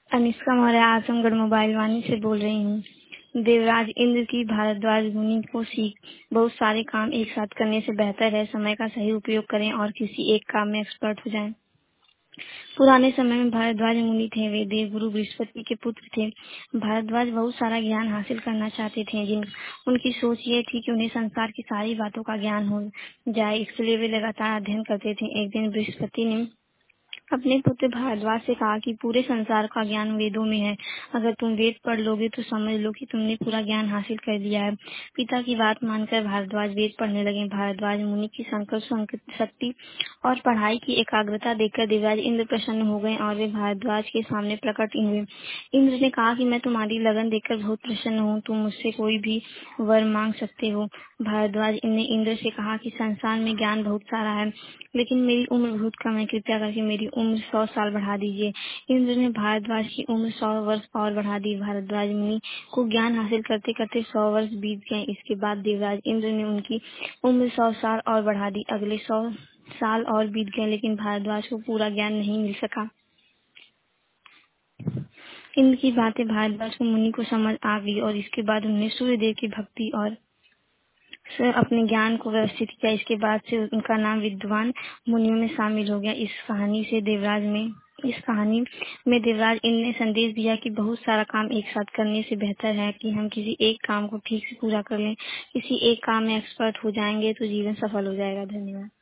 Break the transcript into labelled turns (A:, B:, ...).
A: Anushka Maurya Azamgarh mobile Vani से बोल रही हूँ। देवराज इंद्र की भारद्वाज मुनि को सीख, बहुत सारे काम एक साथ करने से बेहतर है समय का सही उपयोग करें और किसी एक काम में एक्सपर्ट हो जाएं। पुराने समय में भारद्वाज मुनि थे। वे देवगुरु बृहस्पति के पुत्र थे। भारद्वाज बहुत सारा ज्ञान हासिल करना चाहते थे। जिन उनकी सोच ये थी कि उन्हें संसार की सारी बातों का ज्ञान हो जाए। इसके लिए वे लगातार अध्ययन करते थे। एक दिन बृहस्पति ने अपने पुत्र भारद्वाज से कहा कि पूरे संसार का ज्ञान वेदों में है। अगर तुम वेद पढ़ लोगे तो समझ लो कि तुमने पूरा ज्ञान हासिल कर लिया है। पिता की बात मानकर भारद्वाज वेद पढ़ने लगे। भारद्वाज मुनि की संकल्प शक्ति और पढ़ाई की एकाग्रता देखकर देवराज इंद्र प्रसन्न हो गए और वे भारद्वाज के सामने प्रकट हुए। इंद्र ने कहा कि मैं तुम्हारी लगन देखकर बहुत प्रसन्न हूँ। तुम मुझसे कोई भी वर मांग सकते हो। भारद्वाज ने इंद्र से कहा कि संसार में ज्ञान बहुत सारा है, लेकिन मेरी उम्र बहुत कम है। कृपया करके मेरी उम्र 100 साल बढ़ा दीजिए। इंद्र ने भारद्वाज की उम्र 100 वर्ष और बढ़ा दी। भारद्वाज मुनि को ज्ञान हासिल करते करते 100 वर्ष बीत गए। इसके बाद देवराज इंद्र ने उनकी उम्र 100 साल और बढ़ा दी। अगले 100 साल और बीत गए, लेकिन भारद्वाज को पूरा ज्ञान नहीं मिल सका। इंद्र की बातें भारद्वाज को मुनि को समझ आ गई और इसके बाद उन्होंने सूर्यदेव की भक्ति और से अपने ज्ञान को व्यवस्थित किया। इसके बाद से उनका नाम विद्वान मुनियों में शामिल हो गया। इस कहानी में देवराज इंद्र ने संदेश दिया कि बहुत सारा काम एक साथ करने से बेहतर है कि हम किसी एक काम को ठीक से पूरा कर लें। किसी एक काम में एक्सपर्ट हो जाएंगे तो जीवन सफल हो जाएगा। धन्यवाद।